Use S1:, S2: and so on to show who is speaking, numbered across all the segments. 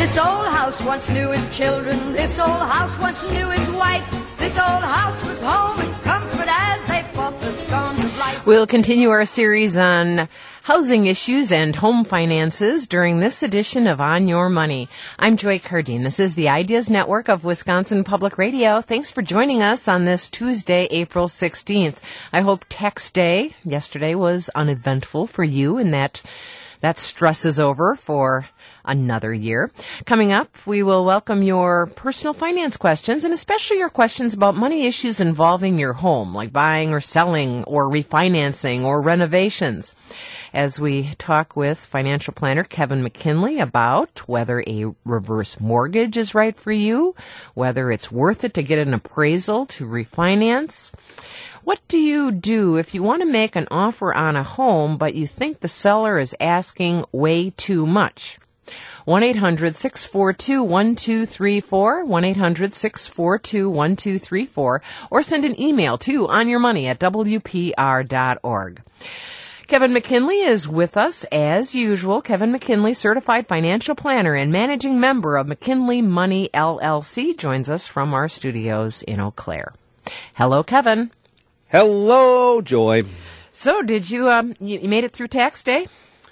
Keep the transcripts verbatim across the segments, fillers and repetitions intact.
S1: This old house once knew his children. This old house once knew his wife. This old house was home and comfort as they fought the storms of life.
S2: We'll continue our series on housing issues and home finances during this edition of On Your Money. I'm Joy Cardine. This is the Ideas Network of Wisconsin Public Radio. Thanks for joining us on this Tuesday, April sixteenth. I hope tax day yesterday was uneventful for you and that that stress is over for another year. Coming up, we will welcome your personal finance questions and especially your questions about money issues involving your home, like buying or selling or refinancing or renovations, as we talk with financial planner Kevin McKinley about whether a reverse mortgage is right for you, whether it's worth it to get an appraisal to refinance. What do you do if you want to make an offer on a home, but you think the seller is asking way too much? one eight hundred six four two one two three four, one eight hundred six four two one two three four, or send an email to onyourmoney at w p r dot org. Kevin McKinley is with us as usual. Kevin McKinley, certified financial planner and managing member of McKinley Money L L C, joins us from our studios in Eau Claire. Hello, Kevin.
S3: Hello, Joy.
S2: So, did you, um, you, you made it through tax day?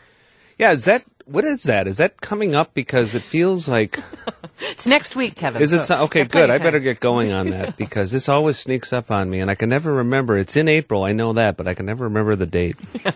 S3: Yeah, is that, what is that? Is that coming up? Because it feels like...
S2: It's next week, Kevin.
S3: Is it, so, okay, good. I
S2: time.
S3: better get going on that because this always sneaks up on me and I can never remember. It's in April, I know that, but I can never remember the date.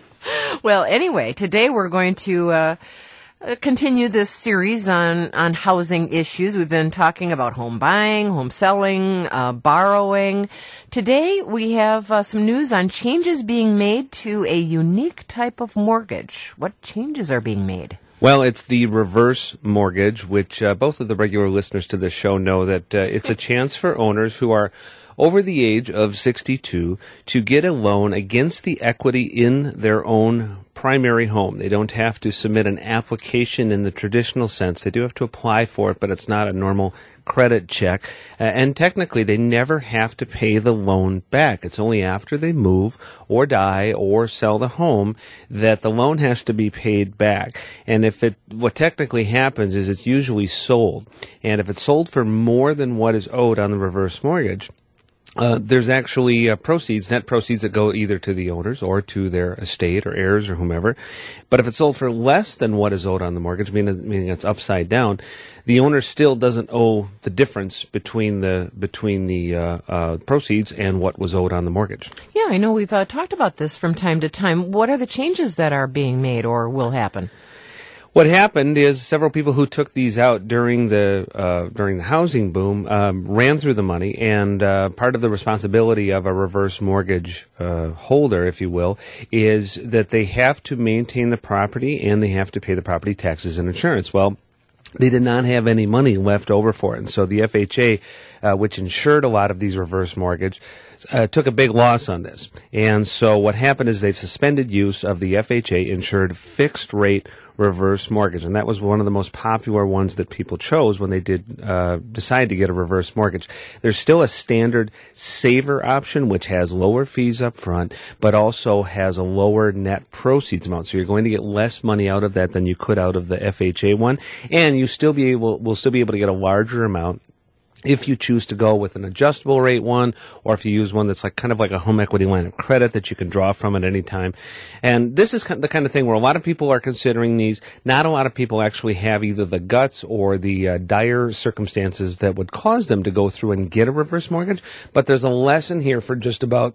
S2: Well, anyway, today we're going to, uh, continue this series on, on housing issues. We've been talking about home buying, home selling, uh, borrowing. Today we have uh, some news on changes being made to a unique type of mortgage. What changes are being made?
S3: Well, it's the reverse mortgage, which uh, both of the regular listeners to this show know that uh, it's a chance for owners who are over the age of sixty-two to get a loan against the equity in their own primary home. They don't have to submit an application in the traditional sense. They do have to apply for it, but it's not a normal credit check. Uh, and technically, they never have to pay the loan back. It's only after they move or die or sell the home that the loan has to be paid back. And if it, what technically happens is it's usually sold. And if it's sold for more than what is owed on the reverse mortgage, Uh, there's actually uh, proceeds, net proceeds that go either to the owners or to their estate or heirs or whomever. But if it's sold for less than what is owed on the mortgage, meaning, meaning it's upside down, the owner still doesn't owe the difference between the between the uh, uh, proceeds and what was owed on the mortgage.
S2: Yeah, I know we've uh, talked about this from time to time. What are the changes that are being made or will happen?
S3: What happened is several people who took these out during the uh, during the housing boom um, ran through the money, and uh, part of the responsibility of a reverse mortgage uh, holder, if you will, is that they have to maintain the property and they have to pay the property taxes and insurance. Well, they did not have any money left over for it, and so the F H A, uh, which insured a lot of these reverse mortgage, Uh, took a big loss on this. And so what happened is they've suspended use of the F H A-insured fixed-rate reverse mortgage. And that was one of the most popular ones that people chose when they did uh, decide to get a reverse mortgage. There's still a standard saver option, which has lower fees up front, but also has a lower net proceeds amount. So you're going to get less money out of that than you could out of the F H A one. And you still be able, will still be able to get a larger amount if you choose to go with an adjustable rate one, or if you use one that's like kind of like a home equity line of credit that you can draw from at any time. And this is the kind of thing where a lot of people are considering these. Not a lot of people actually have either the guts or the uh, dire circumstances that would cause them to go through and get a reverse mortgage. But there's a lesson here for just about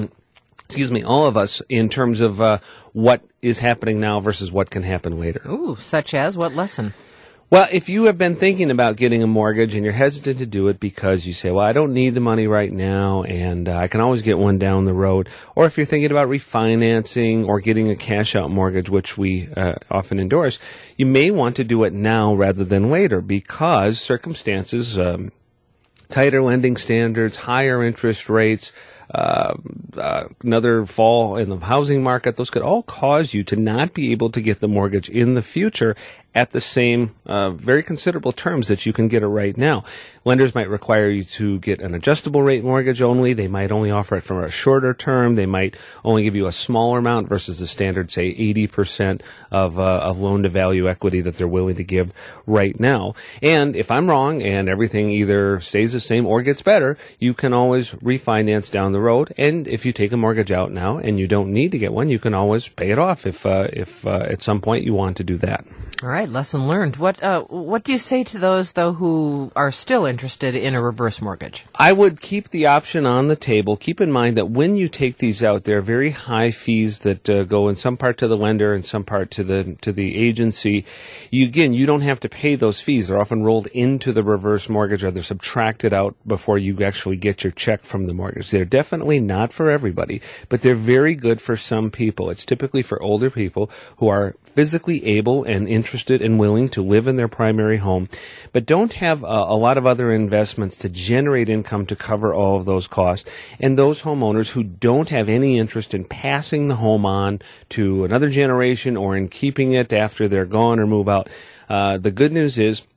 S3: excuse me, all of us in terms of uh, what is happening now versus what can happen later.
S2: Ooh, such as what lesson?
S3: Well, if you have been thinking about getting a mortgage and you're hesitant to do it because you say, well, I don't need the money right now and uh, I can always get one down the road, or if you're thinking about refinancing or getting a cash-out mortgage, which we uh, often endorse, you may want to do it now rather than later because circumstances, um, tighter lending standards, higher interest rates, Uh, uh, another fall in the housing market, those could all cause you to not be able to get the mortgage in the future at the same uh, very considerable terms that you can get it right now. Lenders might require you to get an adjustable rate mortgage only. They might only offer it for a shorter term. They might only give you a smaller amount versus the standard, say, eighty percent of, uh, of loan-to-value equity that they're willing to give right now. And if I'm wrong and everything either stays the same or gets better, you can always refinance down the road. And if you take a mortgage out now and you don't need to get one, you can always pay it off if uh, if uh, at some point you want to do that.
S2: All right, lesson learned. What uh, what do you say to those, though, who are still interested in a reverse mortgage?
S3: I would keep the option on the table. Keep in mind that when you take these out, there are very high fees that uh, go in some part to the lender and some part to the to the agency. You, again, you don't have to pay those fees. They're often rolled into the reverse mortgage or they're subtracted out before you actually get your check from the mortgage. They're definitely not for everybody, but they're very good for some people. It's typically for older people who are physically able and interested and willing to live in their primary home, but don't have a, a lot of other investments to generate income to cover all of those costs. And those homeowners who don't have any interest in passing the home on to another generation or in keeping it after they're gone or move out. Uh, the good news is,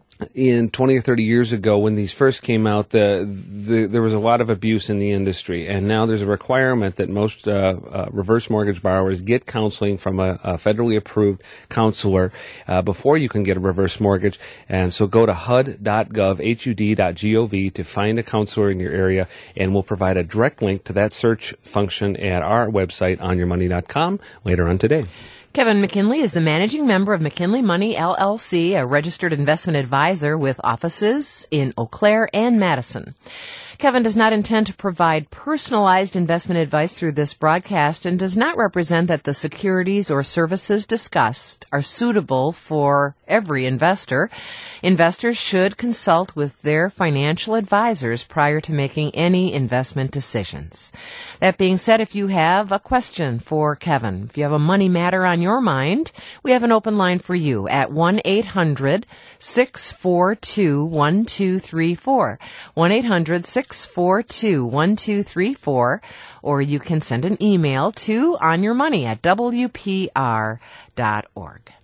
S3: in twenty or thirty years ago, when these first came out, the, the, there was a lot of abuse in the industry, and now there's a requirement that most uh, uh, reverse mortgage borrowers get counseling from a, a federally approved counselor uh, before you can get a reverse mortgage. And so go to H U D dot gov, H U D dot gov, to find a counselor in your area, and we'll provide a direct link to that search function at our website, on your money dot com, later on today.
S2: Kevin McKinley is the managing member of McKinley Money, L L C, a registered investment advisor with offices in Eau Claire and Madison. Kevin does not intend to provide personalized investment advice through this broadcast and does not represent that the securities or services discussed are suitable for every investor. Investors should consult with their financial advisors prior to making any investment decisions. That being said, if you have a question for Kevin, if you have a money matter on your mind, we have an open line for you at one eight hundred six four two one two three four. one eight hundred six four two one two three four, or you can send an email to onyourmoney at w p r dot org.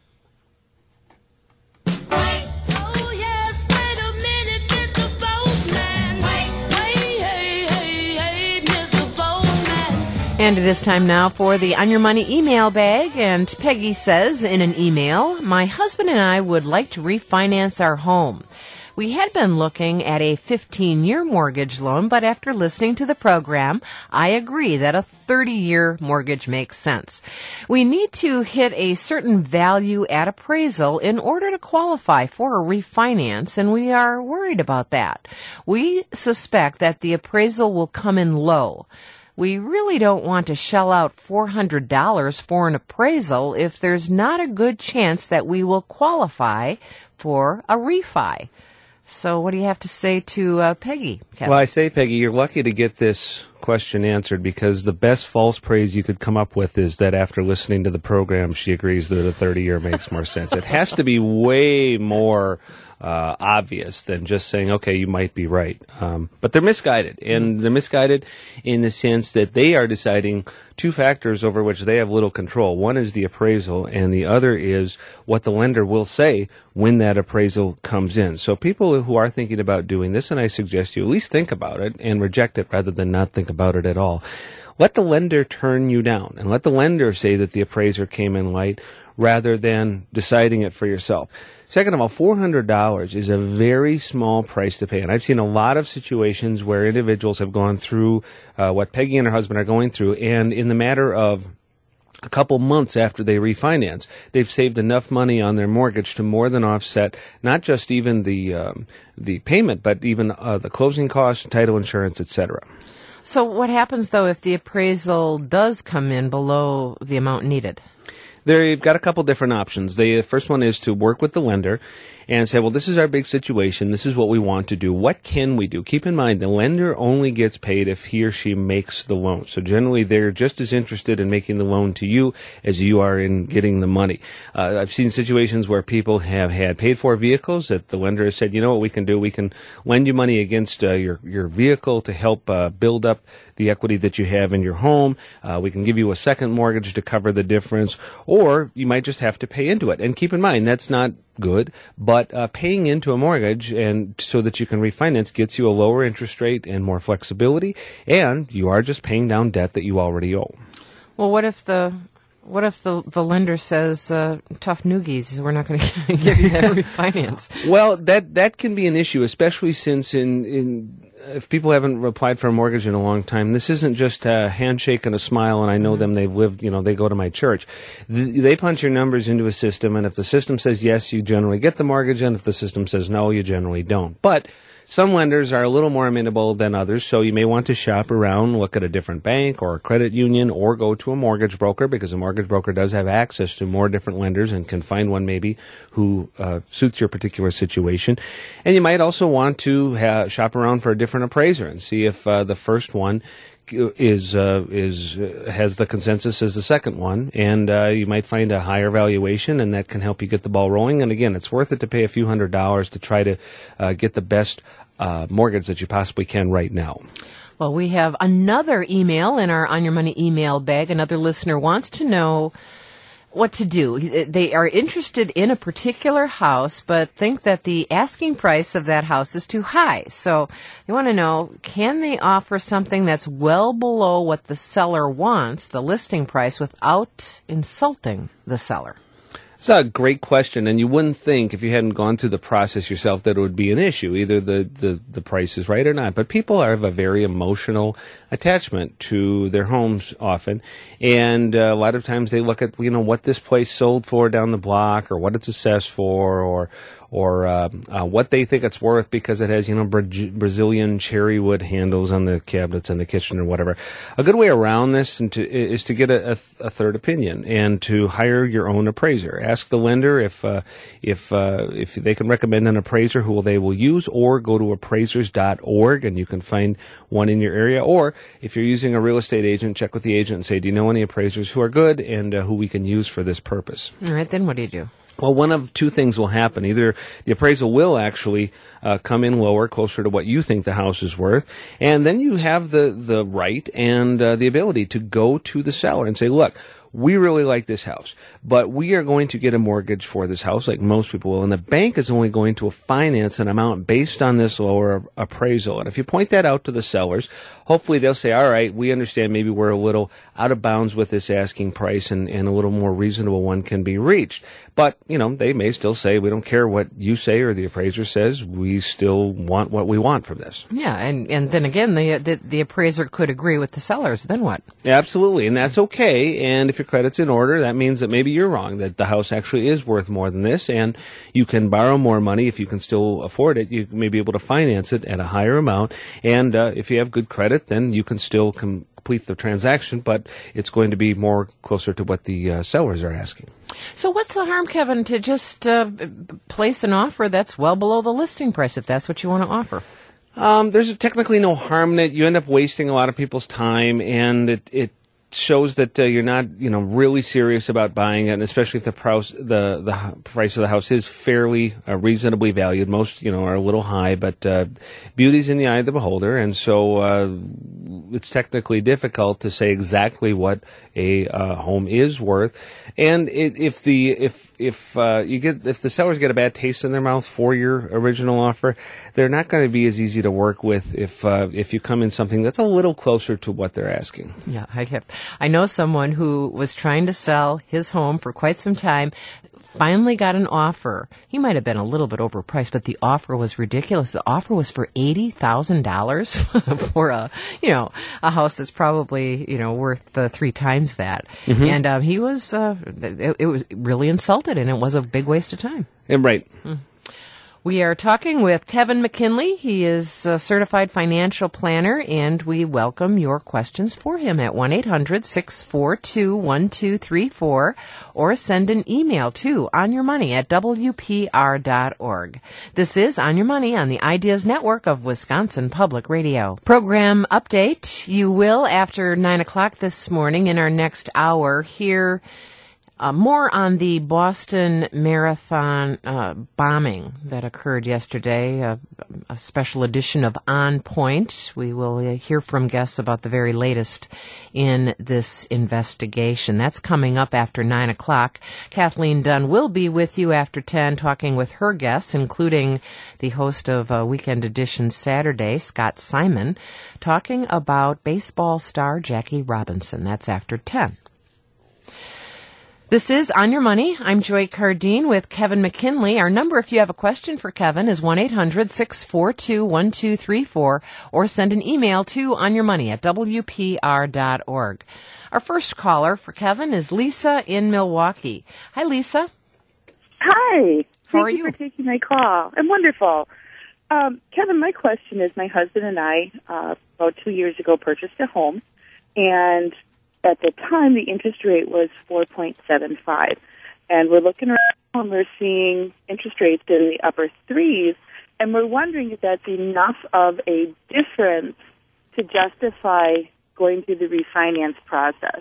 S2: And it is time now for the On Your Money email bag. And Peggy says in an email, my husband and I would like to refinance our home. We had been looking at a fifteen-year mortgage loan, but after listening to the program, I agree that a thirty-year mortgage makes sense. We need to hit a certain value at appraisal in order to qualify for a refinance, and we are worried about that. We suspect that the appraisal will come in low. We really don't want to shell out four hundred dollars for an appraisal if there's not a good chance that we will qualify for a refi. So what do you have to say to uh, Peggy, Kevin?
S3: Well, I say, Peggy, you're lucky to get this question answered, because the best false praise you could come up with is that after listening to the program, she agrees that a thirty-year makes more sense. It has to be way more uh, obvious than just saying, okay, you might be right. Um, but they're misguided, and they're misguided in the sense that they are deciding two factors over which they have little control. One is the appraisal, and the other is what the lender will say when that appraisal comes in. So people who are thinking about doing this, and I suggest you at least think about it and reject it rather than not think about it at all. Let the lender turn you down, and let the lender say that the appraiser came in light rather than deciding it for yourself. Second of all, four hundred dollars is a very small price to pay. And I've seen a lot of situations where individuals have gone through uh, what Peggy and her husband are going through, and in the matter of a couple months after they refinance, they've saved enough money on their mortgage to more than offset not just even the um, the payment, but even uh, the closing costs, title insurance, et cetera.
S2: So what happens, though, if the appraisal does come in below the amount needed?
S3: They've got a couple different options. The first one is to work with the lender and say, well, this is our big situation. This is what we want to do. What can we do? Keep in mind, the lender only gets paid if he or she makes the loan. So generally, they're just as interested in making the loan to you as you are in getting the money. Uh, I've seen situations where people have had paid-for vehicles that the lender has said, you know what we can do? We can lend you money against uh, your, your vehicle to help uh, build up the equity that you have in your home. Uh, we can give you a second mortgage to cover the difference, or you might just have to pay into it. And keep in mind, that's not good, but uh, paying into a mortgage and so that you can refinance gets you a lower interest rate and more flexibility, and you are just paying down debt that you already owe.
S2: Well, what if the what if the the lender says uh, tough noogies? We're not going to give you that refinance.
S3: Well, that that can be an issue, especially since in in. If people haven't applied for a mortgage in a long time, this isn't just a handshake and a smile, and I know them, they've lived, you know, they go to my church. They punch your numbers into a system, and if the system says yes, you generally get the mortgage, and if the system says no, you generally don't. But some lenders are a little more amenable than others, so you may want to shop around, look at a different bank or a credit union, or go to a mortgage broker, because a mortgage broker does have access to more different lenders and can find one maybe who uh, suits your particular situation. And you might also want to ha- shop around for a different appraiser and see if uh, the first one is uh, is uh, has the consensus as the second one, and uh, you might find a higher valuation, and that can help you get the ball rolling. And again, it's worth it to pay a few hundred dollars to try to uh, get the best uh, mortgage that you possibly can right now.
S2: Well, we have another email in our On Your Money email bag. Another listener wants to know what to do. They are interested in a particular house, but think that the asking price of that house is too high. So they want to know, can they offer something that's well below what the seller wants, the listing price, without insulting the seller?
S3: It's a great question, and you wouldn't think, if you hadn't gone through the process yourself, that it would be an issue. Either the, the, the price is right or not. But people have a very emotional attachment to their homes often, and uh, a lot of times they look at, you know, what this place sold for down the block, or what it's assessed for, or or uh, uh, what they think it's worth because it has, you know, Bra- Brazilian cherry wood handles on the cabinets in the kitchen or whatever. A good way around this and to, is to get a, a, a third opinion and to hire your own appraiser. Ask the lender if uh, if uh, if they can recommend an appraiser who they will use, or go to appraisers dot org and you can find one in your area. Or if you're using a real estate agent, check with the agent and say, do you know any appraisers who are good and uh, who we can use for this purpose?
S2: All right, then what do you do?
S3: Well, one of two things will happen. Either the appraisal will actually uh, come in lower, closer to what you think the house is worth, and then you have the, the right and uh, the ability to go to the seller and say, look, we really like this house, but we are going to get a mortgage for this house like most people will, and the bank is only going to finance an amount based on this lower appraisal. And if you point that out to the sellers, hopefully they'll say, all right, we understand maybe we're a little out of bounds with this asking price, and, and a little more reasonable one can be reached. But, you know, they may still say, we don't care what you say or the appraiser says, we still want what we want from this.
S2: Yeah, and, and then again, the, the the appraiser could agree with the sellers. Then what?
S3: Absolutely, and that's okay. And if your credit's in order, that means that maybe you're wrong, that the house actually is worth more than this, and you can borrow more money if you can still afford it. You may be able to finance it at a higher amount, and uh, if you have good credit, then you can still complete the transaction, but it's going to be more closer to what the uh, sellers are asking.
S2: So what's the harm, Kevin, to just uh, place an offer that's well below the listing price if that's what you want to offer?
S3: Um, there's technically no harm in it. You end up wasting a lot of people's time, and it, it shows that uh, you're not, you know, really serious about buying it, and especially if the price, the the price of the house is fairly uh, reasonably valued. Most, you know, are a little high, but uh, beauty's in the eye of the beholder, and so uh, it's technically difficult to say exactly what a uh, home is worth. And it, if the if if uh, you get if the sellers get a bad taste in their mouth for your original offer, they're not going to be as easy to work with if uh, if you come in something that's a little closer to what they're asking.
S2: Yeah, I have. I know someone who was trying to sell his home for quite some time, finally got an offer. He might have been a little bit overpriced, but the offer was ridiculous. The offer was for eighty thousand dollars for a, you know, a house that's probably, you know, worth uh, three times that. Mm-hmm. And uh, he was, uh, it, it was really insulted, and it was a big waste of time.
S3: And right.
S2: Mm. We are talking with Kevin McKinley. He is a certified financial planner, and we welcome your questions for him at one eight hundred six four two one two three four or send an email to onyourmoney at w p r dot org. This is On Your Money on the Ideas Network of Wisconsin Public Radio. Program update. You will, after nine o'clock this morning in our next hour, hear Uh, more on the Boston Marathon uh, bombing that occurred yesterday, uh, a special edition of On Point. We will uh, hear from guests about the very latest in this investigation. That's coming up after nine o'clock. Kathleen Dunn will be with you after ten, talking with her guests, including the host of uh, Weekend Edition Saturday, Scott Simon, talking about baseball star Jackie Robinson. That's after ten. This is On Your Money. I'm Joy Cardine with Kevin McKinley. Our number, if you have a question for Kevin, is one eight hundred six four two one two three four or send an email to onyourmoney at w p r dot org. Our first caller for Kevin is Lisa in Milwaukee. Hi, Lisa.
S4: Hi.
S2: How are
S4: Thank
S2: you?
S4: you for taking my call. I'm wonderful. Um, Kevin, my question is, my husband and I, uh, about two years ago, purchased a home, and at the time, the interest rate was four point seven five. And we're looking around and we're seeing interest rates in the upper threes, and we're wondering if that's enough of a difference to justify going through the refinance process.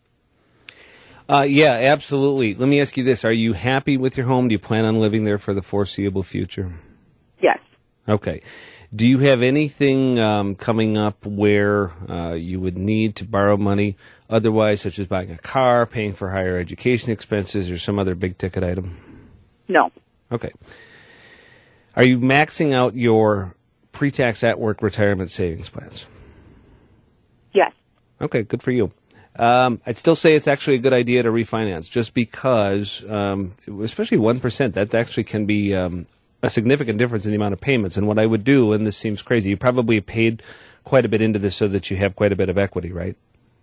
S3: Uh, yeah, absolutely. Let me ask you this. Are you happy with your home? Do you plan on living there for the foreseeable future?
S4: Yes.
S3: Okay. Do you have anything um, coming up where uh, you would need to borrow money otherwise, such as buying a car, paying for higher education expenses, or some other big-ticket item?
S4: No.
S3: Okay. Are you maxing out your pre-tax at-work retirement savings plans?
S4: Yes.
S3: Okay, good for you. Um, I'd still say it's actually a good idea to refinance, just because, um, especially one percent, that actually can be um, a significant difference in the amount of payments. And what I would do, and this seems crazy, you probably paid quite a bit into this so that you have quite a bit of equity, right?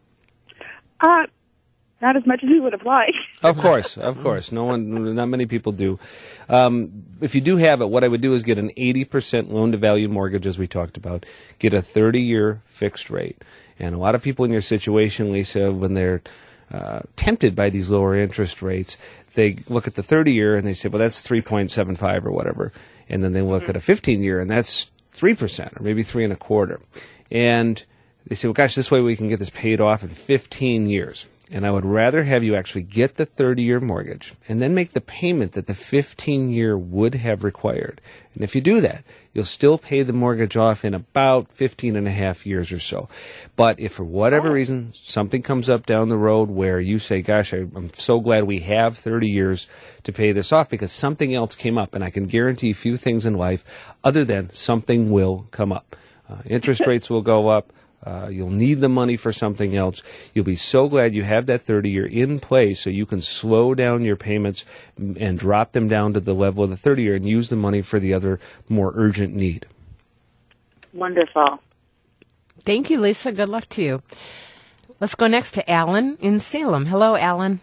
S4: Uh, not as much as we would have liked.
S3: Of course, of course. No one, not many people do. Um, if you do have it, what I would do is get an eighty percent loan-to-value mortgage, as we talked about. Get a thirty-year fixed rate. And a lot of people in your situation, Lisa, when they're uh, tempted by these lower interest rates, they look at the thirty-year and they say, well, that's three point seven five or whatever. And then they look mm-hmm. at a fifteen-year and that's three percent or maybe three and a quarter. And they say, well, gosh, this way we can get this paid off in fifteen years. And I would rather have you actually get the thirty-year mortgage and then make the payment that the fifteen-year would have required. And if you do that, you'll still pay the mortgage off in about fifteen and a half years or so. But if for whatever reason something comes up down the road where you say, gosh, I, I'm so glad we have thirty years to pay this off because something else came up, and I can guarantee a few things in life other than something will come up. Uh, interest rates will go up. Uh, you'll need the money for something else. You'll be so glad you have that thirty-year in place so you can slow down your payments and drop them down to the level of the thirty-year and use the money for the other more urgent need.
S4: Wonderful.
S2: Thank you, Lisa. Good luck to you. Let's go next to Alan in Salem. Hello, Alan.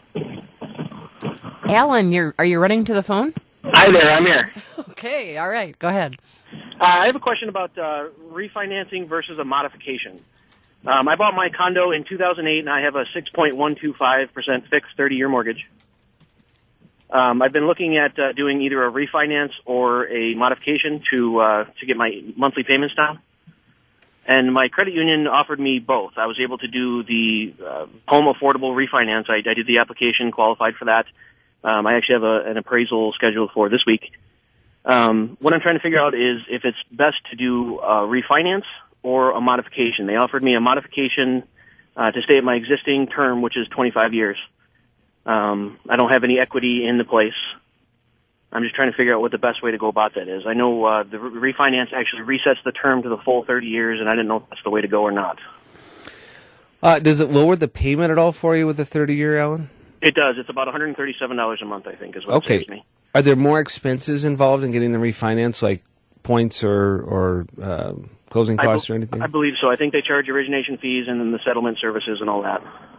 S2: Alan, you're, are you running to the phone?
S5: Hi there, I'm here.
S2: Okay, all right. Go ahead.
S5: Uh, I have a question about uh, refinancing versus a modification. Um, I bought my condo in two thousand eight, and I have a six point one two five percent fixed thirty-year mortgage. Um, I've been looking at uh, doing either a refinance or a modification to uh, to get my monthly payments down. And my credit union offered me both. I was able to do the uh, home affordable refinance. I, I did the application, qualified for that. Um, I actually have a, an appraisal scheduled for this week. Um, what I'm trying to figure out is if it's best to do a refinance or a modification. They offered me a modification uh, to stay at my existing term, which is twenty-five years. Um, I don't have any equity in the place. I'm just trying to figure out what the best way to go about that is. I know uh, the re- refinance actually resets the term to the full thirty years, and I didn't know if that's the way to go or not.
S3: Uh, does it lower the payment at all for you with the thirty-year, Alan?
S5: It does. It's about one hundred thirty-seven dollars a month, I think, is what
S3: okay.
S5: it saves me.
S3: Are there more expenses involved in getting the refinance, like points or, or uh, closing costs
S5: be-
S3: or anything?
S5: I believe so. I think they charge origination fees and then the settlement services and all that.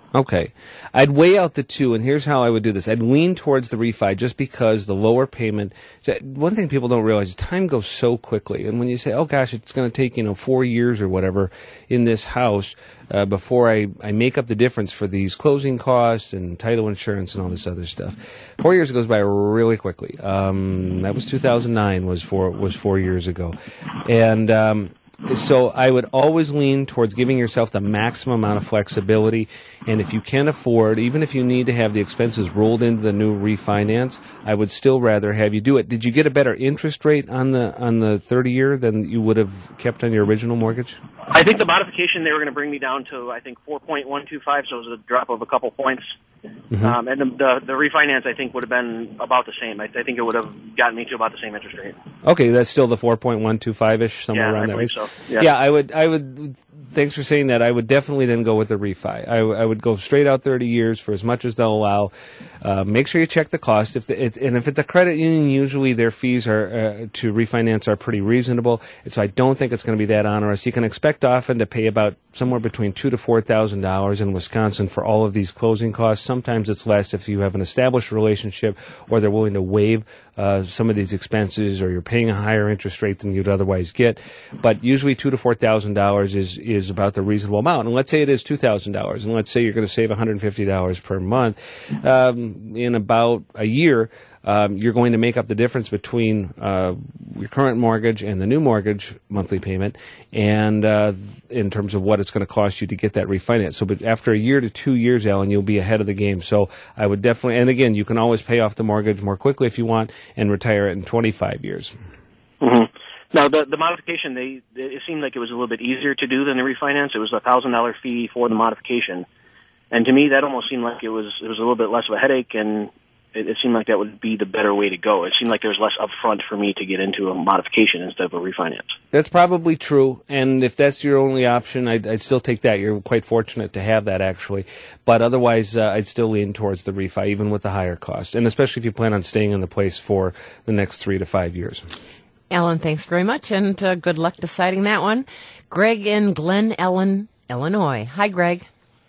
S3: Okay. I'd weigh out the two, and here's how I would do this. I'd lean towards the refi just because the lower payment, one thing people don't realize is time goes so quickly. And when you say, oh gosh, it's going to take, you know, four years or whatever in this house uh, before I, I make up the difference for these closing costs and title insurance and all this other stuff. Four years goes by really quickly. Um, that was two thousand nine was four, was four years ago. And, um, So I would always lean towards giving yourself the maximum amount of flexibility. And if you can afford, even if you need to have the expenses rolled into the new refinance, I would still rather have you do it. Did you get a better interest rate on the on the thirty year than you would have kept on your original mortgage?
S5: I think the modification, they were going to bring me down to, I think, four point one two five, so it was a drop of a couple points. Mm-hmm. Um, and the, the the refinance, I think, would have been about the same. I, I think it would have gotten me to about the same interest rate.
S3: Okay, that's still the four point one two five-ish, somewhere
S5: yeah,
S3: around
S5: I
S3: that range?
S5: So. Yeah.
S3: yeah, I would, I would, thanks for saying that. I would definitely then go with the refi. I, I would go straight out thirty years for as much as they'll allow. Uh, make sure you check the cost. If the, it, and if it's a credit union, usually their fees are uh, to refinance are pretty reasonable. And so I don't think it's going to be that onerous. You can expect often to pay about somewhere between two to four thousand dollars in Wisconsin for all of these closing costs. Sometimes it's less if you have an established relationship, or they're willing to waive uh, some of these expenses, or you're paying a higher interest rate than you'd otherwise get. But usually two to four thousand dollars is is about the reasonable amount. And let's say it is two thousand dollars, and let's say you're going to save one hundred fifty dollars per month. Um, in about a year, um, you're going to make up the difference between uh, your current mortgage and the new mortgage monthly payment, and uh, in terms of what it's going to cost you to get that refinance. So, but after a year to two years, Alan, you'll be ahead of the game. So, I would definitely, and again, you can always pay off the mortgage more quickly if you want, and retire it in twenty-five years.
S5: Mm-hmm. Now, the the modification, they it seemed like it was a little bit easier to do than the refinance. It was a thousand dollar fee for the modification. And to me, that almost seemed like it was it was a little bit less of a headache, and it, it seemed like that would be the better way to go. It seemed like there was less upfront for me to get into a modification instead of a refinance. That's
S3: probably true, and if that's your only option, I'd, I'd still take that. You're quite fortunate to have that, actually. But otherwise, uh, I'd still lean towards the refi, even with the higher cost, and especially if you plan on staying in the place for the next three to five years.
S2: Alan, thanks very much, and uh, good luck deciding that one. Greg in Glen Ellen, Illinois. Hi, Greg.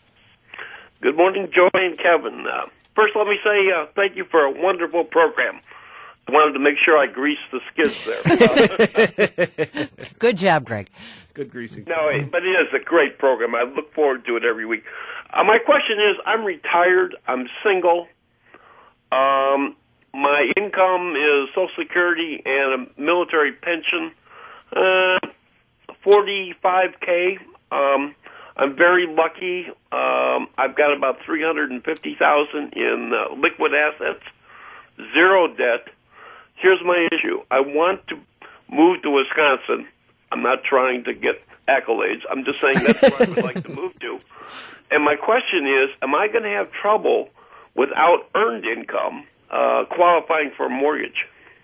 S6: Good morning, Joy and Kevin. Uh, first, let me say uh, thank you for a wonderful program. I wanted to make sure I greased the skids there. Uh,
S2: Good job, Greg.
S3: Good greasing.
S6: No, but it is a great program. I look forward to it every week. Uh, my question is, I'm retired. I'm single. Um, my income is Social Security and a military pension, uh, forty-five K. Um I'm very lucky. Um, I've got about three hundred fifty thousand dollars in uh, liquid assets, zero debt. Here's my issue. I want to move to Wisconsin. I'm not trying to get accolades. I'm just saying that's where I would like to move to. And my question is, am I going to have trouble without earned income uh, qualifying for a mortgage?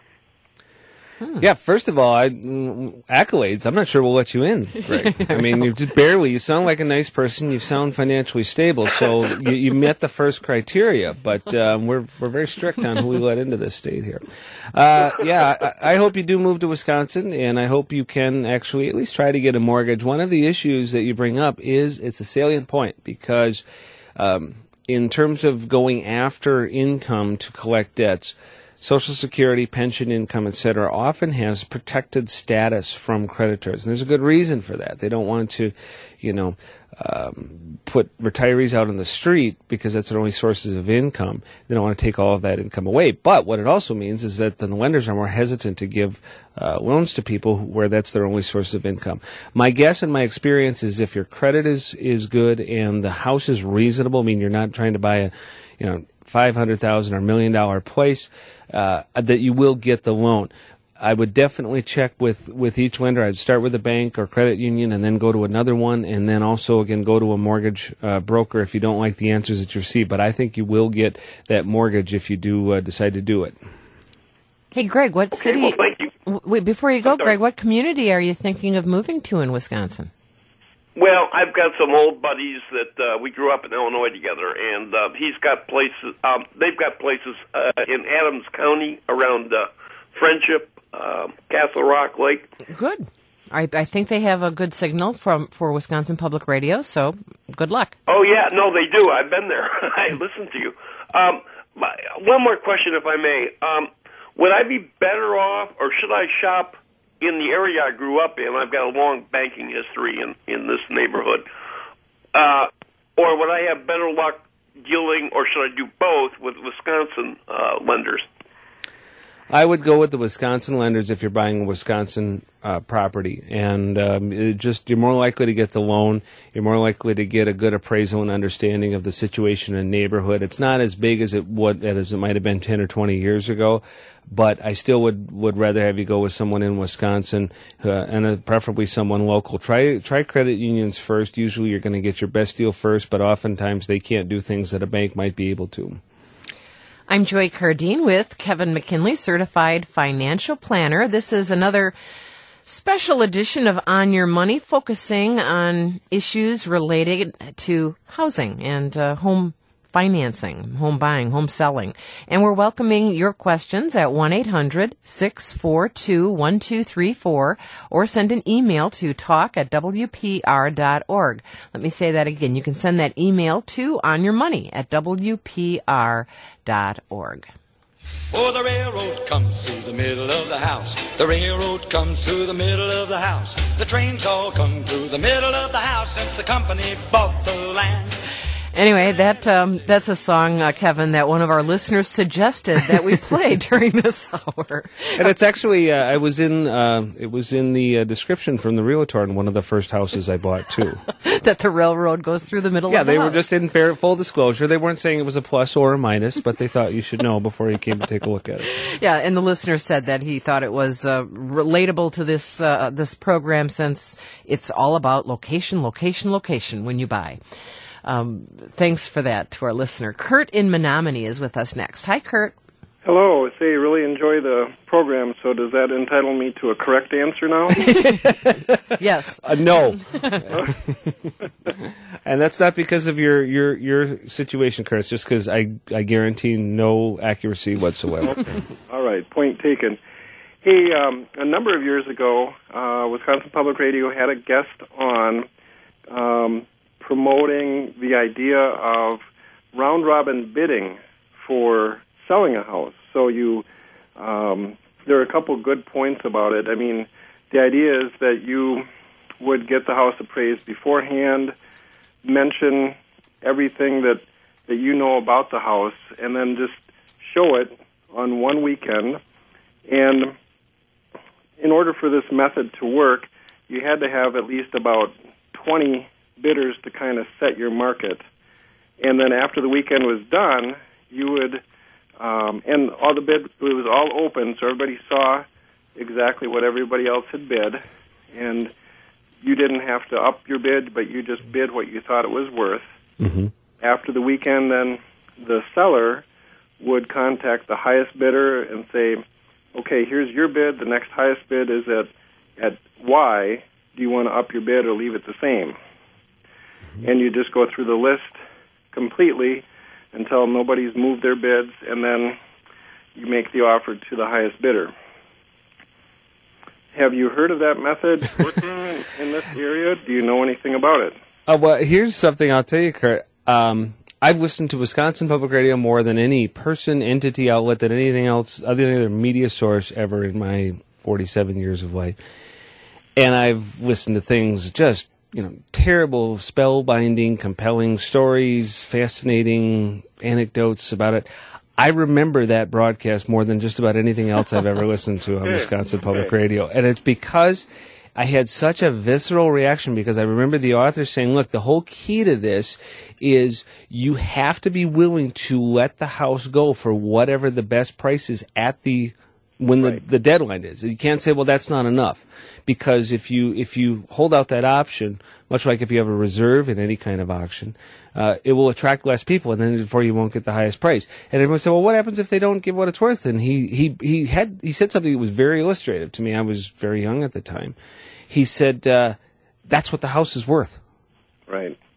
S3: Hmm. Yeah, first of all, I, mm, accolades. I'm not sure we'll let you in, Greg. I mean, you just barely. You sound like a nice person. You sound financially stable, so you, you met the first criteria. But um, we're we're very strict on who we let into this state here. Uh, yeah, I, I hope you do move to Wisconsin, and I hope you can actually at least try to get a mortgage. One of the issues that you bring up is it's a salient point because um, in terms of going after income to collect debts, Social Security, pension income, et cetera, often has protected status from creditors. And there's a good reason for that. They don't want to, you know, um, put retirees out on the street because that's their only sources of income. They don't want to take all of that income away. But what it also means is that the lenders are more hesitant to give uh, loans to people where that's their only source of income. My guess and my experience is if your credit is, is good and the house is reasonable, I mean, you're not trying to buy a, you know, five hundred thousand dollars or million dollar place, uh, that you will get the loan. I would definitely check with, with each lender. I'd start with a bank or credit union and then go to another one and then also, again, go to a mortgage uh, broker if you don't like the answers that you receive. But I think you will get that mortgage if you do uh, decide to do it.
S2: Hey, Greg, what
S6: Okay,
S2: city...
S6: well, thank you.
S2: Wait, before you go, Greg, what community are you thinking of moving to in Wisconsin?
S6: Well, I've got some old buddies that uh, we grew up in Illinois together, and uh, he's got places. Um, they've got places uh, in Adams County around uh, Friendship, uh, Castle Rock Lake.
S2: Good. I, I think they have a good signal from for Wisconsin Public Radio, so good luck.
S6: Oh, yeah. No, they do. I've been there. I listen to you. Um, my, one more question, if I may. Um, would I be better off, or should I shop in the area I grew up in? I've got a long banking history in, in this neighborhood. Uh, or would I have better luck dealing, or should I do both, with Wisconsin uh, lenders?
S3: I would go with the Wisconsin lenders if you're buying a Wisconsin uh, property, and um, it just you're more likely to get the loan. You're more likely to get a good appraisal and understanding of the situation in the neighborhood. It's not as big as it would as it might have been ten or twenty years ago, but I still would, would rather have you go with someone in Wisconsin, uh, and uh, preferably someone local. Try try credit unions first. Usually, you're going to get your best deal first, but oftentimes they can't do things that a bank might be able to.
S2: I'm Joy Cardine with Kevin McKinley, Certified Financial Planner. This is another special edition of On Your Money, focusing on issues related to housing and uh, home financing, home buying, home selling. And we're welcoming your questions at one eight hundred six four two one two three four or send an email to talk at w p r dot org. Let me say that again. You can send that email to onyourmoney at w p r dot org.
S7: Oh, the railroad comes through the middle of the house. The railroad comes through the middle of the house. The trains all come through the middle of the house since the company bought the land.
S2: Anyway, that um, that's a song, uh, Kevin, that one of our listeners suggested that we play during this hour.
S3: And it's actually, uh, I was in, uh, it was in the uh, description from the realtor in one of the first houses I bought, too.
S2: That the railroad goes through the middle
S3: yeah,
S2: of the
S3: they
S2: house.
S3: were just in fair, full disclosure. They weren't saying it was a plus or a minus, but they thought you should know before you came to take a look at it.
S2: Yeah, and the listener said that he thought it was uh, relatable to this uh, this program, since it's all about location, location, location when you buy. Um, thanks for that to our listener. Kurt in Menominee is with us next. Hi, Kurt.
S8: Hello. Say, really enjoy the program, so does that entitle me to a correct answer now?
S2: Yes.
S3: Uh, no. And that's not because of your, your, your situation, Kurt. It's just because I, I guarantee no accuracy whatsoever.
S8: Okay. All right. Point taken. Hey, um, a number of years ago, uh, Wisconsin Public Radio had a guest on um, promoting the idea of round-robin bidding for selling a house. So you, um, there are a couple good points about it. I mean, the idea is that you would get the house appraised beforehand, mention everything that, that you know about the house, and then just show it on one weekend. And in order for this method to work, you had to have at least about twenty bidders to kind of set your market. And then after the weekend was done, you would, um, and all the bid, it was all open, so everybody saw exactly what everybody else had bid, and you didn't have to up your bid, but you just bid what you thought it was worth.
S3: Mm-hmm.
S8: After the weekend, then the seller would contact the highest bidder and say, okay, here's your bid, the next highest bid is at, at Y, do you want to up your bid or leave it the same? And you just go through the list completely until nobody's moved their bids, and then you make the offer to the highest bidder. Have you heard of that method working in, in this area? Do you know anything about it?
S3: Uh, well, here's something I'll tell you, Kurt. Um, I've listened to Wisconsin Public Radio more than any person, entity, outlet, than anything else, other than other media source ever in my forty-seven years of life. And I've listened to things just, you know, terrible, spellbinding, compelling stories, fascinating anecdotes about it. I remember that broadcast more than just about anything else I've ever listened to on Wisconsin Public Radio. And it's because I had such a visceral reaction, because I remember the author saying, look, the whole key to this is you have to be willing to let the house go for whatever the best price is at the when the,
S8: right.
S3: the deadline is. You can't say, well, that's not enough. Because if you if you hold out that option, much like if you have a reserve in any kind of auction, uh, it will attract less people, and then before you won't get the highest price. And everyone said, well, what happens if they don't give what it's worth? And he, he, he, had, he said something that was very illustrative to me. I was very young at the time. He said, uh, that's what the house is worth.
S8: Right.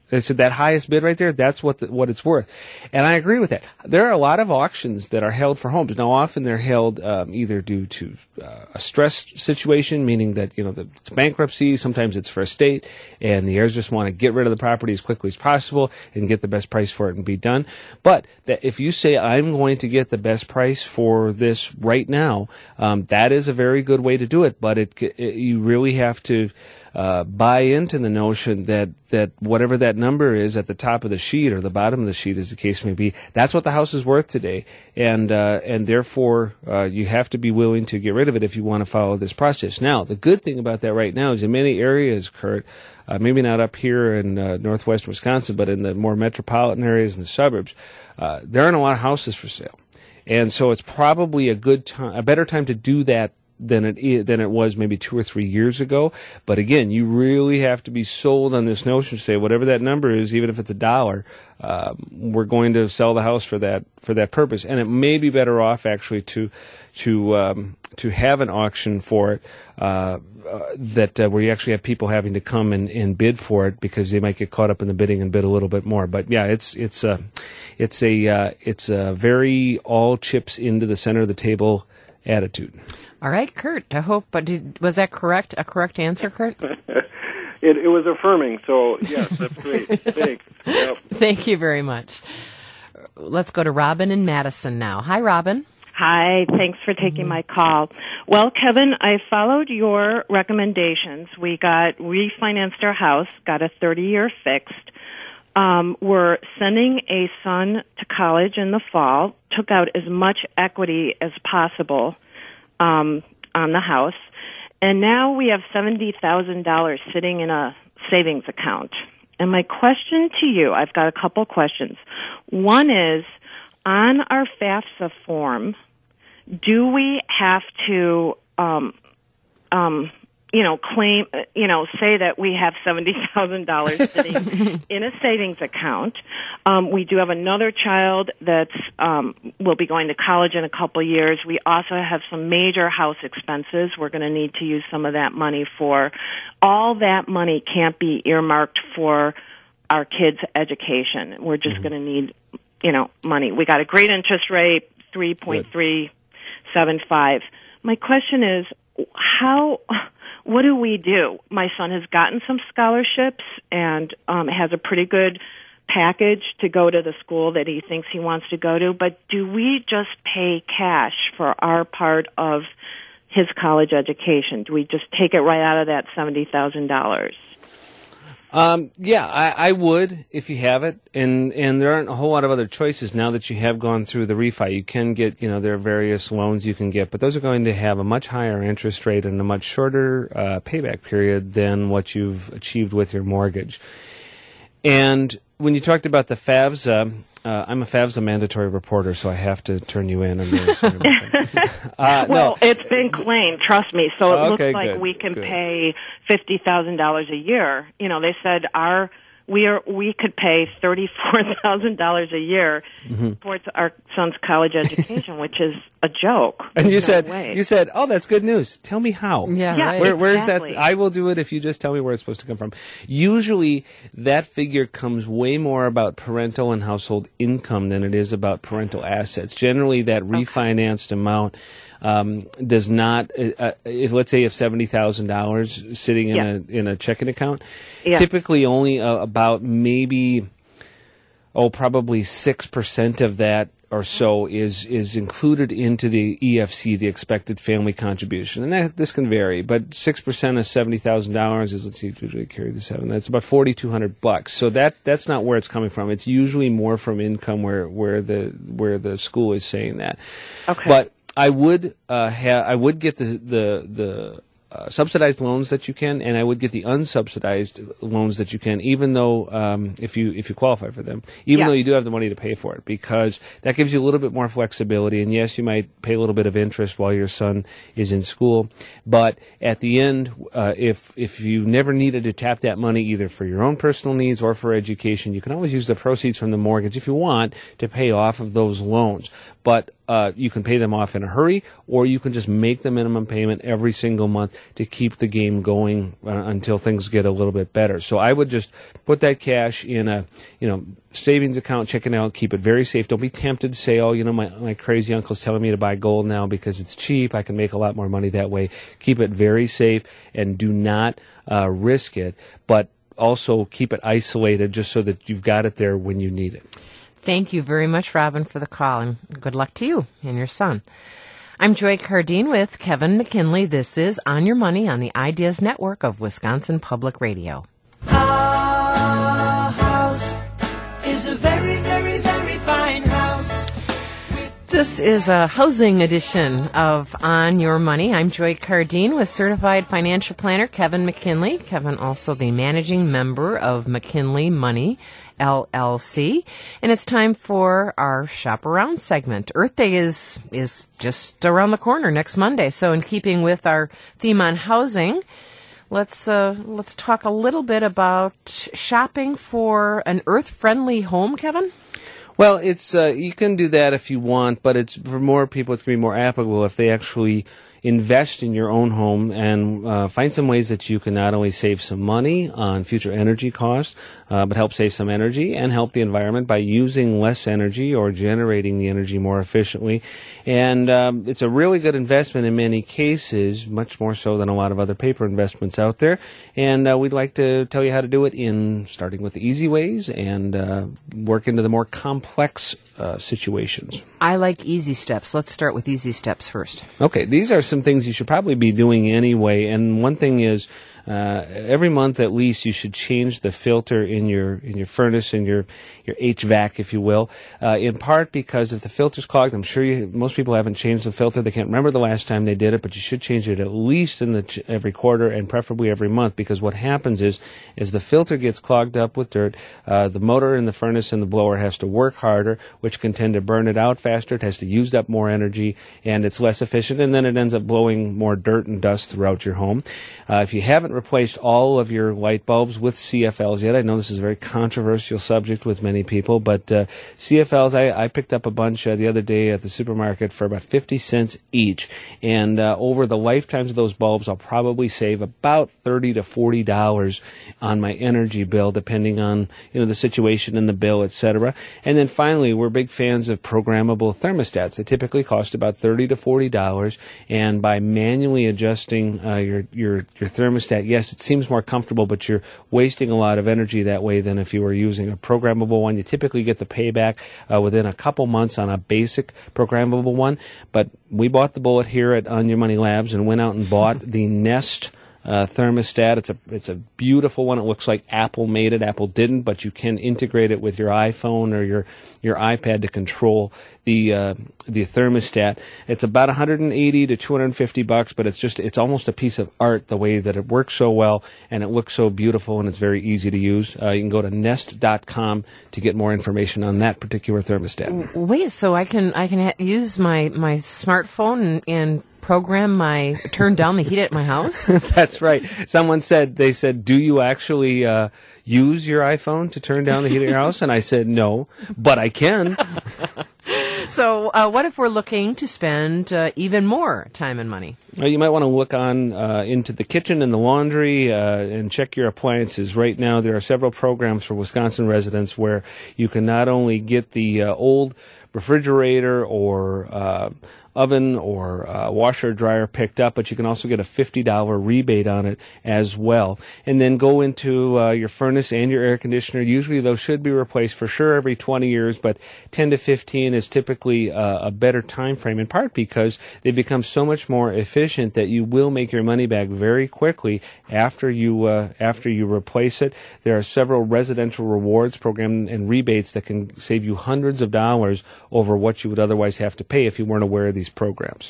S3: I said that highest bid right there, that's what the, what it's worth. And I agree with that. There are a lot of auctions that are held for homes. Now, often they're held um, either due to uh, a stress situation, meaning that, you know, the, it's bankruptcy. Sometimes it's for estate, and the heirs just want to get rid of the property as quickly as possible and get the best price for it and be done. But that if you say, I'm going to get the best price for this right now, um, that is a very good way to do it. But it, it you really have to Uh, buy into the notion that, that whatever that number is at the top of the sheet or the bottom of the sheet, as the case may be, that's what the house is worth today. And, uh, and therefore, uh, you have to be willing to get rid of it if you want to follow this process. Now, the good thing about that right now is in many areas, Kurt, uh, maybe not up here in uh, northwest Wisconsin, but in the more metropolitan areas and the suburbs, uh, there aren't a lot of houses for sale. And so it's probably a good time, a better time to do that than it is, than it was maybe two or three years ago. But again, you really have to be sold on this notion to say whatever that number is, even if it's a dollar, uh, we're going to sell the house for that for that purpose. And it may be better off actually to to um, to have an auction for it uh, uh, that uh, where you actually have people having to come and, and bid for it because they might get caught up in the bidding and bid a little bit more. But yeah, it's it's a it's a uh, it's a very all chips into the center of the table attitude.
S2: All right, Kurt, I hope, but did, was that correct? A correct answer, Kurt?
S8: it, it was affirming, so yes, that's great. Thanks. Yep.
S2: Thank you very much. Let's go to Robin in Madison now. Hi, Robin.
S9: Hi, thanks for taking my call. Well, Kevin, I followed your recommendations. We got refinanced our house, got a thirty-year fixed. Um, we're sending a son to college in the fall, took out as much equity as possible Um, on the house, and now we have seventy thousand dollars sitting in a savings account. And my question to you, I've got a couple questions. One is, on our FAFSA form, do we have to, um, um, you know, claim, you know, say that we have seventy thousand dollars sitting in a savings account? Um, we do have another child that's um, will be going to college in a couple of years. We also have some major house expenses. We're going to need to use some of that money for. All that money can't be earmarked for our kids' education. We're just mm-hmm. going to need, you know, money. We got a great interest rate, three point three seven five. My question is, how... what do we do? My son has gotten some scholarships and um, has a pretty good package to go to the school that he thinks he wants to go to, but do we just pay cash for our part of his college education? Do we just take it right out of that seventy thousand dollars?
S3: Um, yeah, I, I would if you have it, and and there aren't a whole lot of other choices now that you have gone through the refi. You can get, you know, there are various loans you can get, but those are going to have a much higher interest rate and a much shorter uh, payback period than what you've achieved with your mortgage. And when you talked about the FAFSA, uh, I'm a FAFSA mandatory reporter, so I have to turn you in. I'm really sorry about that. uh,
S9: well,
S3: no.
S9: It's been claimed, trust me. So it
S3: okay,
S9: looks like
S3: good,
S9: we can
S3: good.
S9: pay fifty thousand dollars a year. You know, they said our we are we could pay thirty-four thousand dollars a year mm-hmm. towards our son's college education, which is a joke.
S3: And you
S9: There's
S3: said
S9: no way.
S3: you said, "Oh, that's good news. Tell me how."
S2: Yeah,
S9: yeah
S2: right.
S3: Where, where's
S9: exactly.
S3: that? I will do it if you just tell me where it's supposed to come from. Usually, that figure comes way more about parental and household income than it is about parental assets. Generally, that
S9: Okay.
S3: refinanced amount um, does not. Uh, if let's say, if seventy thousand dollars sitting in
S9: Yeah.
S3: a in a checking account,
S9: Yeah.
S3: typically only uh, about maybe oh probably six percent of that or so is is included into the E F C, the expected family contribution, and that this can vary. But six percent of seventy thousand dollars is, let's see if we carry the seven. That's about forty two hundred bucks. So that that's not where it's coming from. It's usually more from income where where the where the school is saying that.
S9: Okay.
S3: But I would uh, ha- I would get the the the. Uh, subsidized loans that you can, and I would get the unsubsidized loans that you can, even though um, if you if you qualify for them, even
S9: Yeah.
S3: though you do have the money to pay for it, because that gives you a little bit more flexibility. And yes, you might pay a little bit of interest while your son is in school, but at the end, uh, if if you never needed to tap that money either for your own personal needs or for education, you can always use the proceeds from the mortgage if you want to pay off of those loans. But uh, you can pay them off in a hurry, or you can just make the minimum payment every single month to keep the game going uh, until things get a little bit better. So I would just put that cash in a, you know, savings account, check it out, keep it very safe. Don't be tempted to say, oh, you know, my, my crazy uncle's telling me to buy gold now because it's cheap. I can make a lot more money that way. Keep it very safe and do not uh, risk it, but also keep it isolated just so that you've got it there when you need it.
S2: Thank you very much, Robin, for the call, and good luck to you and your son. I'm Joy Cardine with Kevin McKinley. This is On Your Money on the Ideas Network of Wisconsin Public Radio.
S10: Our house is a very, very, very fine house.
S2: This is a housing edition of On Your Money. I'm Joy Cardine with certified financial planner Kevin McKinley. Kevin also the managing member of McKinley Money, L L C. And it's time for our Shop Around segment. Earth Day is is just around the corner next Monday. So in keeping with our theme on housing, let's uh, let's talk a little bit about shopping for an earth-friendly home, Kevin.
S3: Well, it's uh, you can do that if you want, but it's for more people. It's going to be more applicable if they actually invest in your own home and uh, find some ways that you can not only save some money on future energy costs, uh, but help save some energy and help the environment by using less energy or generating the energy more efficiently. And um, it's a really good investment in many cases, much more so than a lot of other paper investments out there. And uh, we'd like to tell you how to do it in starting with the easy ways and uh, work into the more complex Uh, situations.
S2: I like easy steps. Let's start with easy steps first.
S3: Okay, these are some things you should probably be doing anyway. And one thing is, uh, every month at least, you should change the filter in your in your furnace, in your your H V A C, if you will. Uh, in part because if the filter's clogged, I'm sure you, most people haven't changed the filter. They can't remember the last time they did it, but you should change it at least in the ch- every quarter and preferably every month. Because what happens is, is the filter gets clogged up with dirt. Uh, the motor in the furnace and the blower has to work harder, which can tend to burn it out faster. It has to use up more energy, and it's less efficient, and then it ends up blowing more dirt and dust throughout your home. Uh, if you haven't replaced all of your light bulbs with C F Ls yet, I know this is a very controversial subject with many people, but uh, C F Ls, I, I picked up a bunch uh, the other day at the supermarket for about fifty cents each, and uh, over the lifetimes of those bulbs, I'll probably save about thirty to forty dollars on my energy bill, depending on, you know, the situation in the bill, et cetera. And then finally, we're big fans of programmable thermostats. They typically cost about thirty to forty dollars, and by manually adjusting uh, your your your thermostat, yes, it seems more comfortable, but you're wasting a lot of energy that way than if you were using a programmable one. You typically get the payback uh, within a couple months on a basic programmable one, but we bought the bullet here at On Your Money Labs and went out and bought the Nest Uh, thermostat. It's a it's a beautiful one. It looks like Apple made it. Apple didn't, but you can integrate it with your iPhone or your your iPad to control the uh, the thermostat. It's about one hundred eighty to two hundred fifty bucks, but it's just it's almost a piece of art the way that it works so well and it looks so beautiful and it's very easy to use. Uh, you can go to nest dot com to get more information on that particular thermostat.
S2: Wait, so I can I can ha- use my my smartphone and, and program my turn down the heat at my house?
S3: That's right. Someone said, they said, do you actually uh, use your iPhone to turn down the heat at your house? And I said, no, but I can.
S2: So uh, what if we're looking to spend uh, even more time and money?
S3: Well, you might want to look on uh, into the kitchen and the laundry uh, and check your appliances. Right now, there are several programs for Wisconsin residents where you can not only get the uh, old refrigerator or uh, oven or uh, washer or dryer picked up, but you can also get a fifty dollars rebate on it as well. And then go into uh, your furnace and your air conditioner. Usually those should be replaced for sure every twenty years, but ten to fifteen is typically uh, a better time frame, in part because they become so much more efficient that you will make your money back very quickly after you uh, after you replace it. There are several residential rewards program and rebates that can save you hundreds of dollars over what you would otherwise have to pay if you weren't aware of these programs.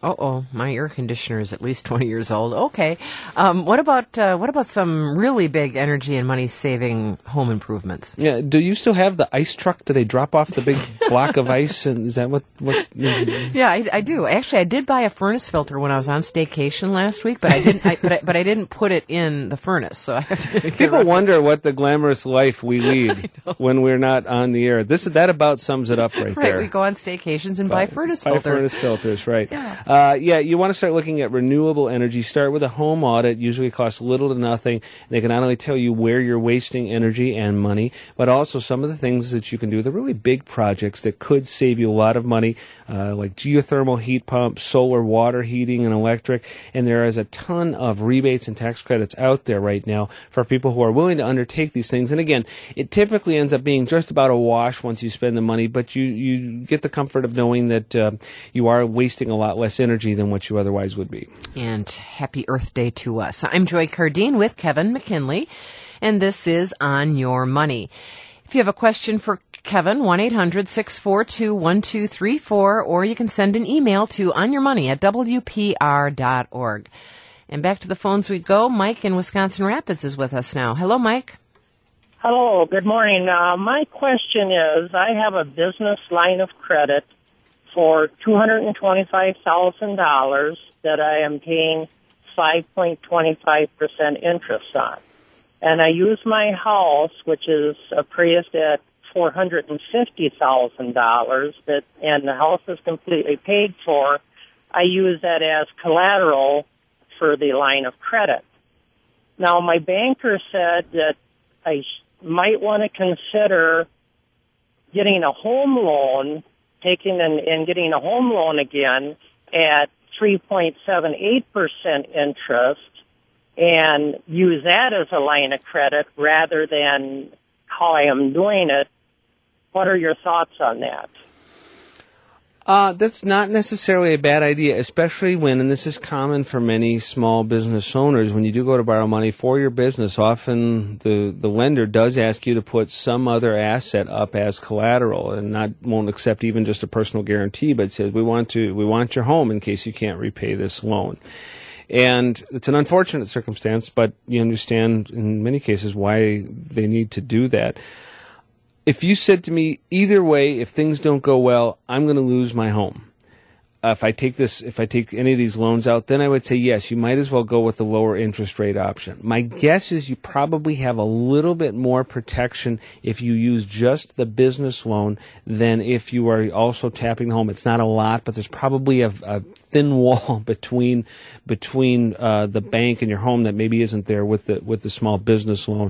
S2: Uh-oh, my air conditioner is at least twenty years old. Okay. Um, what about uh, what about some really big energy and money-saving home improvements?
S3: Yeah. Do you still have the ice truck? Do they drop off the big block of ice? And is that what? what
S2: yeah, I, I do. Actually, I did buy a furnace filter when I was on staycation last week, but I didn't. I, but, I, but I didn't put it in the furnace. So I have to
S3: people wonder what the glamorous life we lead when we're not on the air. This that about sums it up right,
S2: right
S3: there.
S2: We go on staycations and buy, buy furnace
S3: buy
S2: filters.
S3: Furnace filters, right?
S2: Yeah.
S3: Uh, yeah, you want to start looking at renewable energy. Start with a home audit. Usually costs little to nothing. They can not only tell you where you're wasting energy and money, but also some of the things that you can do. The really big projects that could save you a lot of money, uh, like geothermal heat pumps, solar water heating and electric. And there is a ton of rebates and tax credits out there right now for people who are willing to undertake these things. And again, it typically ends up being just about a wash once you spend the money, but you, you get the comfort of knowing that uh, you are wasting a lot less energy than what you otherwise would be.
S2: And happy Earth Day to us. I'm Joy Cardine with Kevin McKinley, and this is On Your Money. If you have a question for Kevin, one eight hundred six four two one two three four, or you can send an email to onyourmoney at w p r dot org. And back to the phones we go. Mike in Wisconsin Rapids is with us now. Hello, Mike.
S11: Hello, good morning. Uh, my question is, I have a business line of credit for two hundred twenty-five thousand dollars that I am paying five point two five percent interest on. And I use my house, which is appraised at four hundred fifty thousand dollars, that, and the house is completely paid for. I use that as collateral for the line of credit. Now, my banker said that I might want to consider getting a home loan, taking and, and getting a home loan again at three point seven eight percent interest, and use that as a line of credit rather than how I am doing it. What are your thoughts on that?
S3: Uh, that's not necessarily a bad idea, especially when, and this is common for many small business owners, when you do go to borrow money for your business, often the, the lender does ask you to put some other asset up as collateral, and not won't accept even just a personal guarantee, but says, we want to, we want your home in case you can't repay this loan. And it's an unfortunate circumstance, but you understand in many cases why they need to do that. If you said to me, either way, if things don't go well, I'm going to lose my home. Uh, if I take this, if I take any of these loans out, then I would say, yes, you might as well go with the lower interest rate option. My guess is you probably have a little bit more protection if you use just the business loan than if you are also tapping the home. It's not a lot, but there's probably a, a thin wall between, between, uh, the bank and your home that maybe isn't there with the, with the small business loan.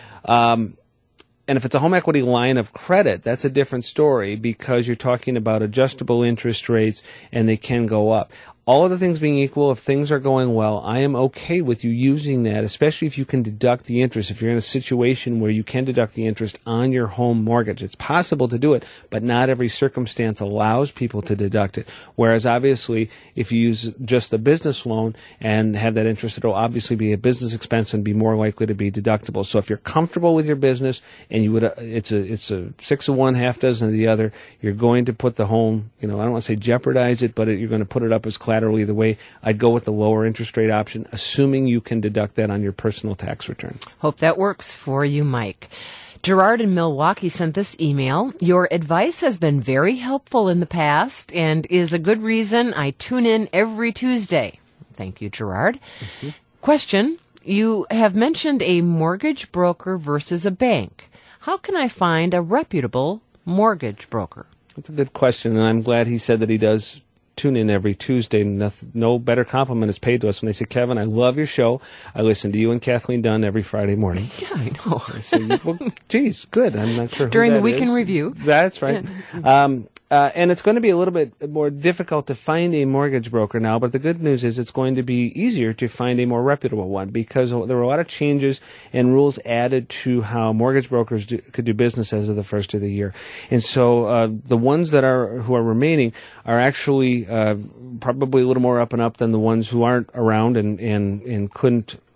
S3: Um, And if it's a home equity line of credit, that's a different story because you're talking about adjustable interest rates and they can go up. All other things being equal, if things are going well, I am okay with you using that, especially if you can deduct the interest. If you're in a situation where you can deduct the interest on your home mortgage, it's possible to do it, but not every circumstance allows people to deduct it. Whereas obviously, if you use just the business loan and have that interest, it'll obviously be a business expense and be more likely to be deductible. So if you're comfortable with your business and you would, uh, it's a it's a six of one, half dozen of the other, you're going to put the home, you know, I don't want to say jeopardize it, but it, you're going to put it up as collateral either way. I'd go with the lower interest rate option, assuming you can deduct that on your personal tax return.
S2: Hope that works for you, Mike. Gerard in Milwaukee sent this email. Your advice has been very helpful in the past and is a good reason I tune in every Tuesday. Thank you, Gerard. Mm-hmm. Question. You have mentioned a mortgage broker versus a bank. How can I find a reputable mortgage broker?
S3: That's a good question, and I'm glad he said that he does tune in every Tuesday. No, no better compliment is paid to us when they say, Kevin, I love your show. I listen to you and Kathleen Dunn every Friday morning.
S2: Yeah, I know.
S3: I say, well, geez, good. I'm not sure who
S2: During
S3: that
S2: the weekend
S3: is.
S2: review.
S3: That's right. Yeah. Um, Uh, and it's going to be a little bit more difficult to find a mortgage broker now, but the good news is it's going to be easier to find a more reputable one because there were a lot of changes and rules added to how mortgage brokers do, could do business as of the first of the year. And so uh, the ones that are who are remaining are actually uh, probably a little more up and up than the ones who aren't around and, and, and couldn't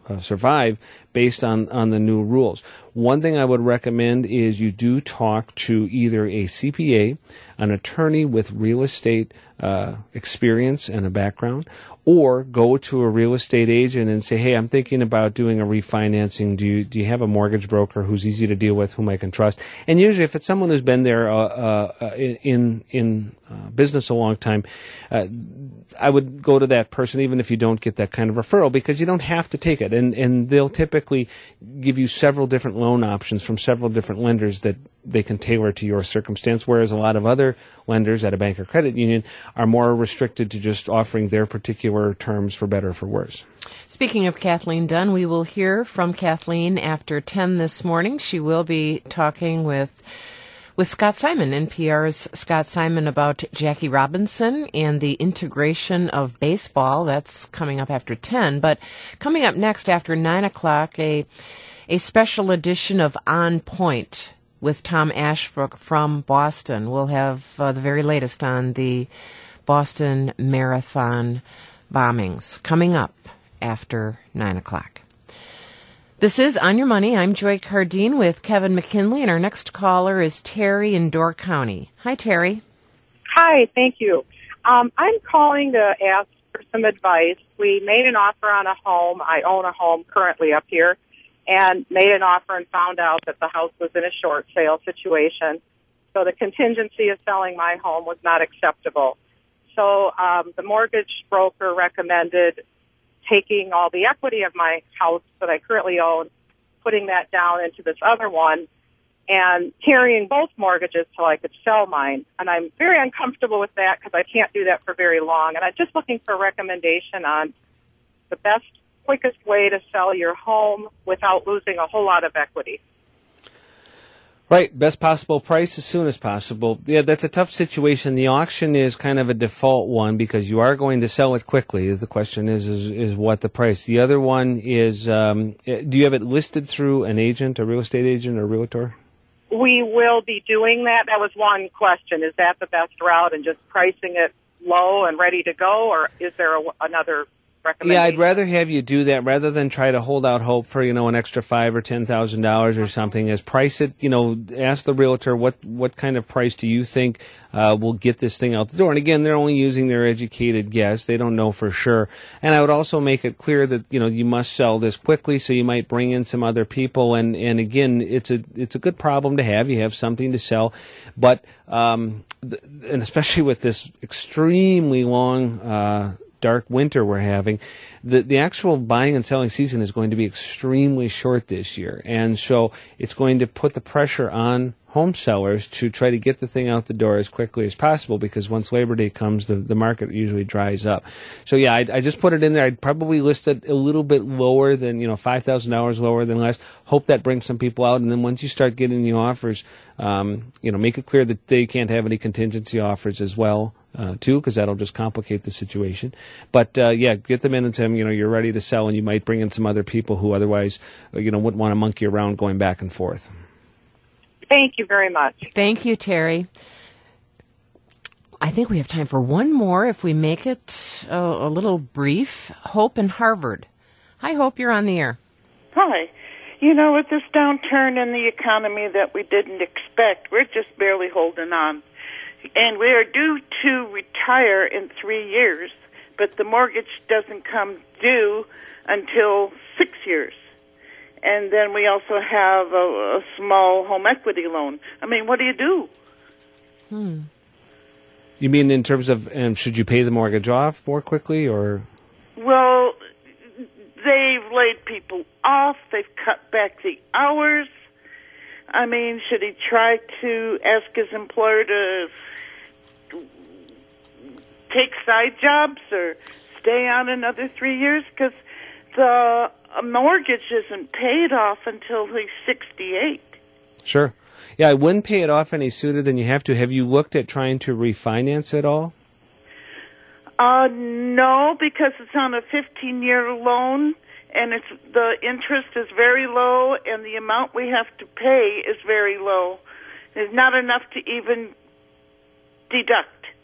S3: uh, survive based on, on the new rules. One thing I would recommend is you do talk to either a C P A, an attorney with real estate uh, experience and a background, or go to a real estate agent and say, hey, I'm thinking about doing a refinancing. Do you, do you have a mortgage broker who's easy to deal with, whom I can trust? And usually if it's someone who's been there uh, uh, in, in uh, business a long time, uh, I would go to that person even if you don't get that kind of referral, because you don't have to take it. And, and they'll typically give you several different loan options from several different lenders that they can tailor to your circumstance, whereas a lot of other lenders at a bank or credit union are more restricted to just offering their particular terms for better or for worse.
S2: Speaking of Kathleen Dunn, we will hear from Kathleen after ten this morning. She will be talking with with Scott Simon, N P R's Scott Simon, about Jackie Robinson and the integration of baseball. That's coming up after ten. But coming up next after nine o'clock, a a special edition of On Point with Tom Ashbrook from Boston. We'll have uh, the very latest on the Boston Marathon bombings coming up after nine o'clock. This is On Your Money. I'm Joy Cardine with Kevin McKinley, and our next caller is Terry in Door County. Hi, Terry.
S12: Hi, thank you. Um, I'm calling to ask for some advice. We made an offer on a home. I own a home currently up here, and made an offer and found out that the house was in a short sale situation. So the contingency of selling my home was not acceptable. So um, the mortgage broker recommended taking all the equity of my house that I currently own, putting that down into this other one, and carrying both mortgages till I could sell mine. And I'm very uncomfortable with that because I can't do that for very long. And I'm just looking for a recommendation on the best, quickest way to sell your home without losing a whole lot of equity.
S3: Right, best possible price as soon as possible. Yeah, that's a tough situation. The auction is kind of a default one because you are going to sell it quickly. The question is, is, is what the price. The other one is, um, do you have it listed through an agent, a real estate agent, or realtor?
S12: We will be doing that. That was one question. Is that the best route, and just pricing it low and ready to go, or is there a, another
S3: Yeah, I'd rather have you do that rather than try to hold out hope for, you know, an extra five or ten thousand dollars or something. Is price it, you know, ask the realtor what what kind of price do you think uh, will get this thing out the door. And again, they're only using their educated guess; they don't know for sure. And I would also make it clear that, you know, you must sell this quickly, so you might bring in some other people. And and again, it's a it's a good problem to have. You have something to sell, but um, th- and especially with this extremely long. Uh, dark winter we're having, the the actual buying and selling season is going to be extremely short this year. And so it's going to put the pressure on home sellers to try to get the thing out the door as quickly as possible, because once Labor Day comes, the, the market usually dries up. So yeah, I, I just put it in there. I'd probably list it a little bit lower than, you know, five thousand dollars lower than last. Hope that brings some people out. And then once you start getting the offers, um, you know, make it clear that they can't have any contingency offers as well. Uh, too, because that'll just complicate the situation. But uh, yeah, get them in and tell them, you know, you're ready to sell, and you might bring in some other people who otherwise, uh, you know, wouldn't want to monkey around going back and forth.
S12: Thank you very much.
S2: Thank you, Terry. I think we have time for one more if we make it a, a little brief. Hope in Harvard. Hi, Hope, you're on the air.
S13: Hi. You know, with this downturn in the economy that we didn't expect, we're just barely holding on. And we are due to retire in three years, but the mortgage doesn't come due until six years. And then we also have a, a small home equity loan. I mean, what do you do?
S2: Hmm.
S3: You mean in terms of, um, should you pay the mortgage off more quickly, or?
S13: Well, they've laid people off. They've cut back the hours. I mean, should he try to ask his employer to take side jobs or stay on another three years? Because the mortgage isn't paid off until he's sixty-eight.
S3: Sure. Yeah, I wouldn't pay it off any sooner than you have to. Have you looked at trying to refinance at all?
S13: Uh, no, because it's on a fifteen-year loan, and it's the interest is very low, and the amount we have to pay is very low. There's not enough to even deduct.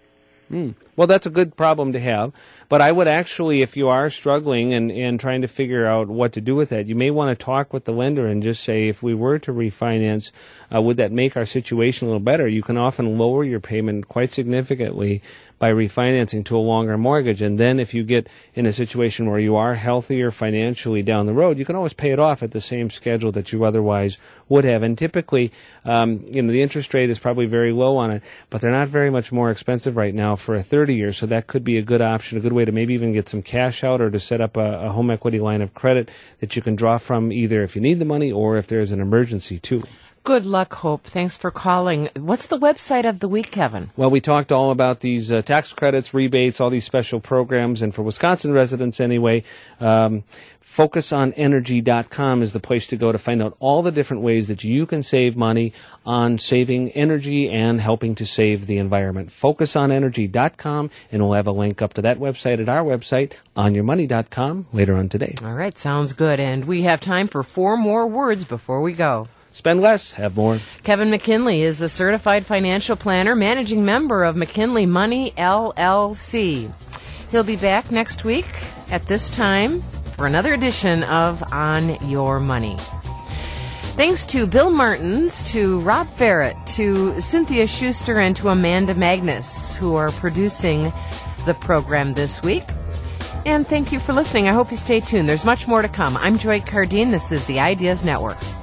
S3: Mm. Well, that's a good problem to have. But I would actually, if you are struggling and, and trying to figure out what to do with that, you may want to talk with the lender and just say, if we were to refinance, uh, would that make our situation a little better? You can often lower your payment quite significantly by refinancing to a longer mortgage. And then if you get in a situation where you are healthier financially down the road, you can always pay it off at the same schedule that you otherwise would have. And typically, um, you know, the interest rate is probably very low on it, but they're not very much more expensive right now for a thirty year. So that could be a good option, a good way to maybe even get some cash out or to set up a, a home equity line of credit that you can draw from either if you need the money or if there's an emergency too.
S2: Good luck, Hope. Thanks for calling. What's the website of the week, Kevin?
S3: Well, we talked all about these uh, tax credits, rebates, all these special programs, and for Wisconsin residents anyway, um, focus on energy dot com is the place to go to find out all the different ways that you can save money on saving energy and helping to save the environment. focus on energy dot com, and we'll have a link up to that website at our website, on your money dot com, later on today.
S2: All right, sounds good. And we have time for four more words before we go.
S3: Spend less, have more.
S2: Kevin McKinley is a certified financial planner, managing member of McKinley Money, L L C. He'll be back next week at this time for another edition of On Your Money. Thanks to Bill Martins, to Rob Farrett, to Cynthia Schuster, and to Amanda Magnus, who are producing the program this week. And thank you for listening. I hope you stay tuned. There's much more to come. I'm Joy Cardine. This is the Ideas Network.